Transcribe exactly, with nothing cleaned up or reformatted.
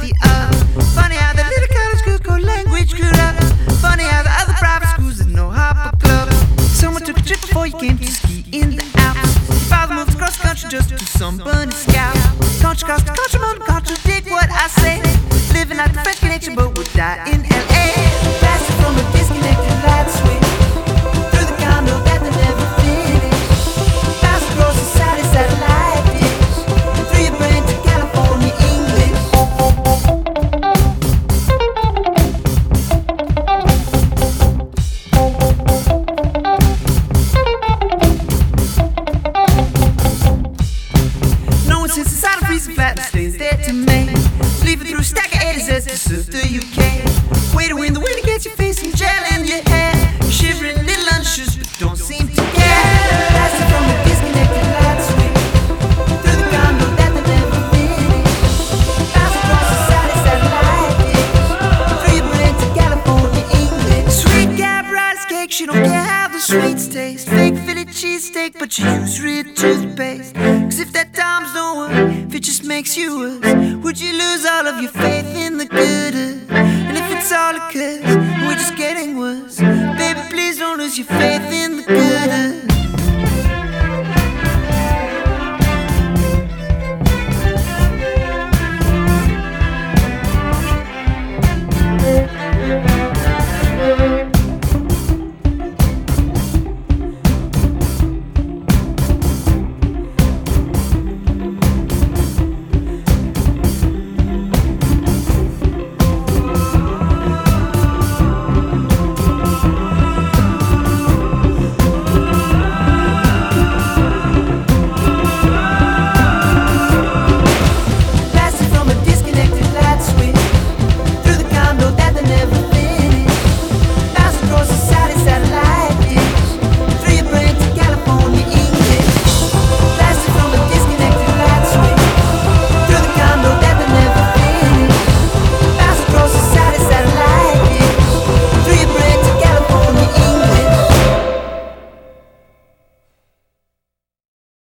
the other. Funny how the little college schools go language screwed up. Funny how the other private schools there's no hopper club. Someone took a trip before you came to ski in the Alps. Father moved across the country just to do some bunny scout. Country cross the country, man, contradict what I say. Living out the French connection, but would die in L A. Blasted from a disconnected light switch through the condo that they never finished. Bounced across the side of satellite dish and through your brain to California English. No one sits inside a freezer flat and stays there to me. Sleeping through a stack of A's as to surf the U K. Way to win the wind against your face and gel in your hair. You're shivering little unsures but don't seem to care. Blasted from a disconnected light switch through the condo that they never finished. Bounced across the side of satellite dish through your brain to California English. Sweet gab rice cake, she don't care how the sweets taste. Fake Philly cheesesteak, but you use real toothpaste. Cause if that times don't work, if it just makes you worse, would you lose all of your faith in the good? And if it's all occurs, we're just getting worse, baby, please don't lose your faith in the good.